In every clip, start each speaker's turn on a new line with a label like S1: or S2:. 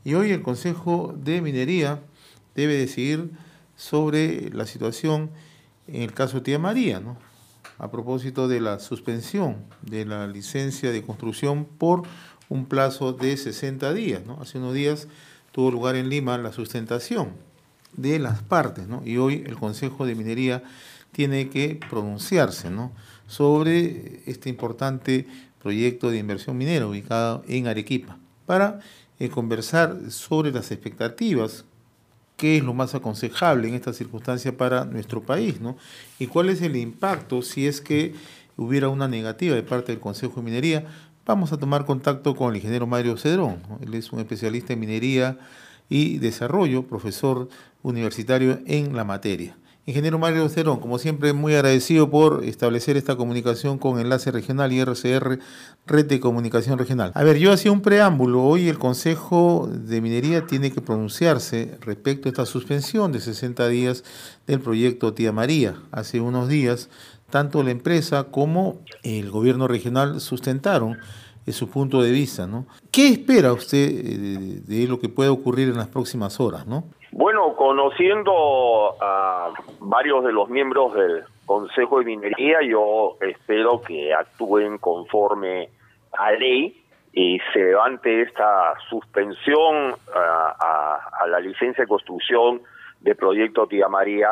S1: Y hoy el Consejo de Minería debe decidir sobre la situación en el caso Tía María, ¿no? A propósito de la suspensión de la licencia de construcción por un plazo de 60 días, ¿no? Hace unos días tuvo lugar en Lima la sustentación de las partes, ¿no? Y hoy el Consejo de Minería tiene que pronunciarse, ¿no?, sobre este importante proyecto de inversión minera ubicado en Arequipa, para conversar sobre las expectativas, qué es lo más aconsejable en esta circunstancia para nuestro país, ¿no? Y cuál es el impacto si es que hubiera una negativa de parte del Consejo de Minería. Vamos a tomar contacto con el ingeniero Mario Cedrón, ¿no? Él es un especialista en minería y desarrollo, profesor universitario en la materia. Ingeniero Mario Cedrón, como siempre, muy agradecido por establecer esta comunicación con Enlace Regional y RCR, Red de Comunicación Regional. A ver, yo hacía un preámbulo. Hoy el Consejo de Minería tiene que pronunciarse respecto a esta suspensión de 60 días del proyecto Tía María. Hace unos días, tanto la empresa como el gobierno regional sustentaron su punto de vista, ¿no? ¿Qué espera usted de lo que pueda ocurrir en las próximas horas, ¿no?
S2: Bueno, conociendo a varios de los miembros del Consejo de Minería, yo espero que actúen conforme a ley y se levante esta suspensión a la licencia de construcción del proyecto Tía María,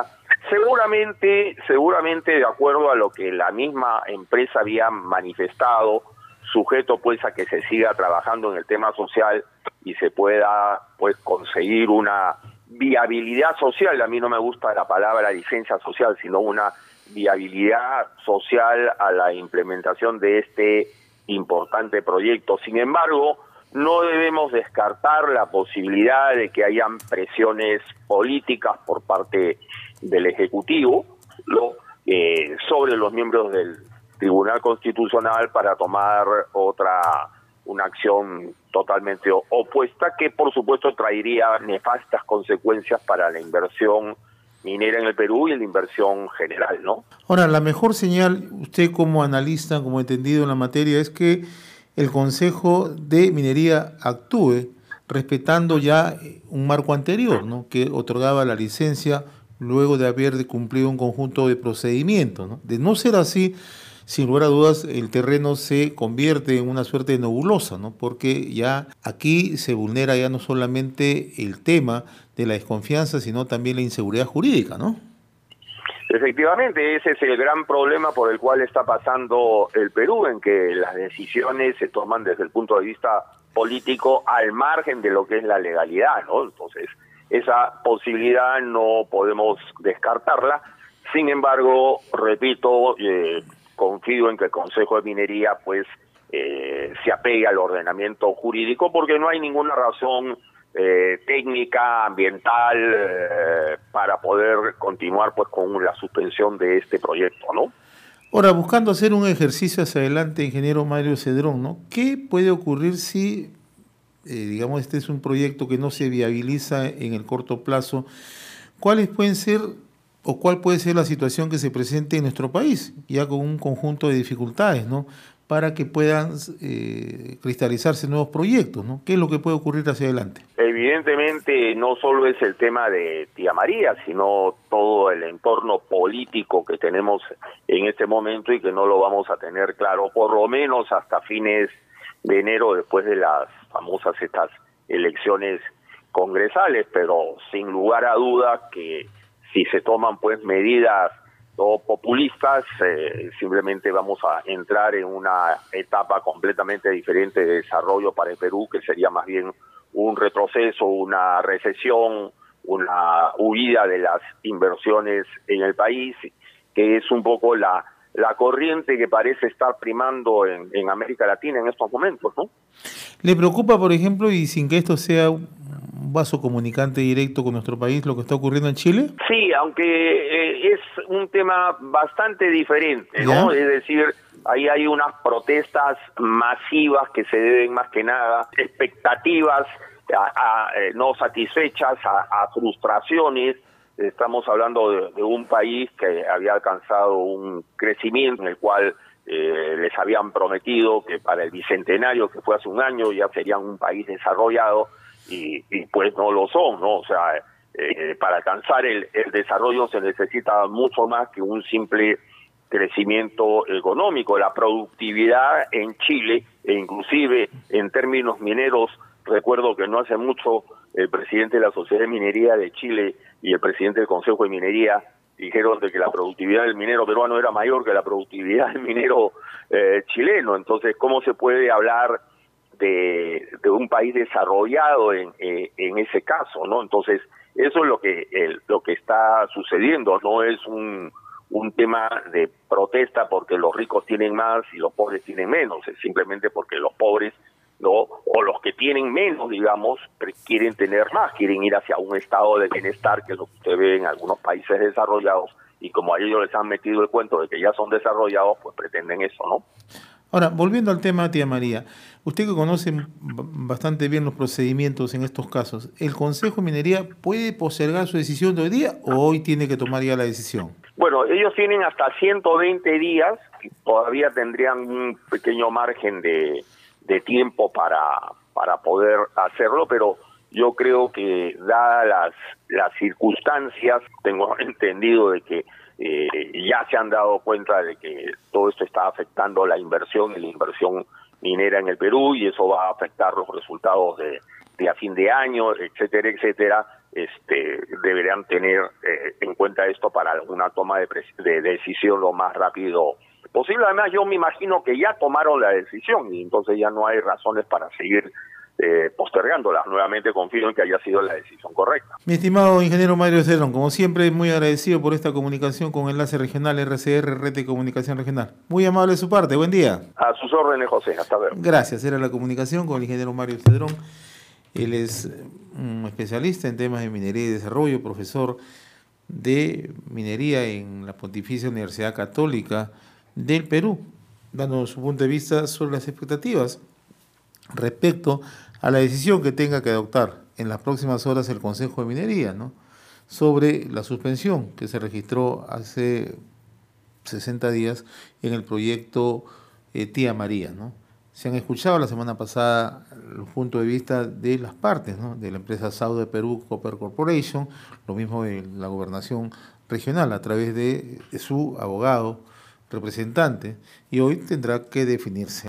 S2: seguramente de acuerdo a lo que la misma empresa había manifestado, sujeto pues a que se siga trabajando en el tema social y se pueda pues conseguir una viabilidad social. A mí no me gusta la palabra licencia social, sino una viabilidad social a la implementación de este importante proyecto. Sin embargo, no debemos descartar la posibilidad de que hayan presiones políticas por parte del Ejecutivo, sobre los miembros del Tribunal Constitucional para tomar una acción totalmente opuesta, que por supuesto traería nefastas consecuencias para la inversión minera en el Perú y la inversión general, ¿no?
S1: Ahora, la mejor señal, usted como analista, como entendido en la materia, es que el Consejo de Minería actúe respetando ya un marco anterior, ¿no?, que otorgaba la licencia luego de haber cumplido un conjunto de procedimientos, ¿no? De no ser así, sin lugar a dudas, el terreno se convierte en una suerte de nebulosa, ¿no? Porque ya aquí se vulnera ya no solamente el tema de la desconfianza, sino también la inseguridad jurídica, ¿no?
S2: Efectivamente, ese es el gran problema por el cual está pasando el Perú, en que las decisiones se toman desde el punto de vista político al margen de lo que es la legalidad, ¿no? Entonces, esa posibilidad no podemos descartarla. Sin embargo, repito, confío en que el Consejo de Minería pues se apegue al ordenamiento jurídico, porque no hay ninguna razón técnica, ambiental, para poder continuar pues con la suspensión de este proyecto, ¿no?
S1: Ahora, buscando hacer un ejercicio hacia adelante, ingeniero Mario Cedrón, ¿no?, ¿qué puede ocurrir si, digamos, este es un proyecto que no se viabiliza en el corto plazo? ¿Cuáles pueden ser o cuál puede ser la situación que se presente en nuestro país, ya con un conjunto de dificultades, ¿no?, para que puedan cristalizarse nuevos proyectos, ¿no? ¿Qué es lo que puede ocurrir hacia adelante?
S2: Evidentemente no solo es el tema de Tía María, sino todo el entorno político que tenemos en este momento y que no lo vamos a tener claro, por lo menos hasta fines de enero, después de las famosas estas elecciones congresales, pero sin lugar a dudas que si se toman pues medidas populistas, simplemente vamos a entrar en una etapa completamente diferente de desarrollo para el Perú, que sería más bien un retroceso, una recesión, una huida de las inversiones en el país, que es un poco la corriente que parece estar primando en América Latina en estos momentos, ¿no?
S1: ¿Le preocupa, por ejemplo, y sin que esto sea un vaso comunicante directo con nuestro país, lo que está ocurriendo en Chile?
S2: Sí, aunque es un tema bastante diferente, ¿no?
S1: ¿Ya?
S2: Es decir, ahí hay unas protestas masivas que se deben más que nada expectativas no satisfechas, a frustraciones. Estamos hablando de un país que había alcanzado un crecimiento en el cual les habían prometido que para el bicentenario, que fue hace un año, ya serían un país desarrollado, y pues no lo son, ¿no? O sea, para alcanzar el desarrollo se necesita mucho más que un simple crecimiento económico. La productividad en Chile, e inclusive en términos mineros, recuerdo que no hace mucho el presidente de la Sociedad de Minería de Chile y el presidente del Consejo de Minería dijeron de que la productividad del minero peruano era mayor que la productividad del minero chileno. Entonces, ¿cómo se puede hablar de un país desarrollado en ese caso, ¿no? Entonces, eso es lo que está sucediendo, no es un tema de protesta porque los ricos tienen más y los pobres tienen menos, es simplemente porque los pobres, ¿no? O los que tienen menos, digamos, quieren tener más, quieren ir hacia un estado de bienestar, que es lo que usted ve en algunos países desarrollados, y como a ellos les han metido el cuento de que ya son desarrollados, pues pretenden eso, ¿no?
S1: Ahora, volviendo al tema, tía María, usted que conoce bastante bien los procedimientos en estos casos, ¿el Consejo de Minería puede postergar su decisión de hoy día o hoy tiene que tomar ya la decisión?
S2: Bueno, ellos tienen hasta 120 días, y todavía tendrían un pequeño margen de tiempo para poder hacerlo, pero yo creo que dadas las circunstancias, tengo entendido de que ya se han dado cuenta de que todo esto está afectando la inversión y la inversión minera en el Perú, y eso va a afectar los resultados de a fin de año, etcétera, etcétera. Deberían tener en cuenta esto para una toma de decisión lo más rápido posible. Además, yo me imagino que ya tomaron la decisión y entonces ya no hay razones para seguir postergándola. Nuevamente confío en que haya sido la decisión correcta.
S1: Mi estimado ingeniero Mario Cedrón, como siempre, muy agradecido por esta comunicación con Enlace Regional RCR, Red de Comunicación Regional. Muy amable de su parte, buen día.
S2: A sus órdenes, José, hasta luego.
S1: Gracias, era la comunicación con el ingeniero Mario Cedrón. Él es un especialista en temas de minería y desarrollo, profesor de minería en la Pontificia Universidad Católica del Perú, dando su punto de vista sobre las expectativas respecto a la decisión que tenga que adoptar en las próximas horas el Consejo de Minería, ¿no?, sobre la suspensión que se registró hace 60 días en el proyecto Tía María, ¿no? Se han escuchado la semana pasada los puntos de vista de las partes, ¿no?, de la empresa Saude Perú Copper Corporation, lo mismo de la gobernación regional a través de su abogado representante, y hoy tendrá que definirse.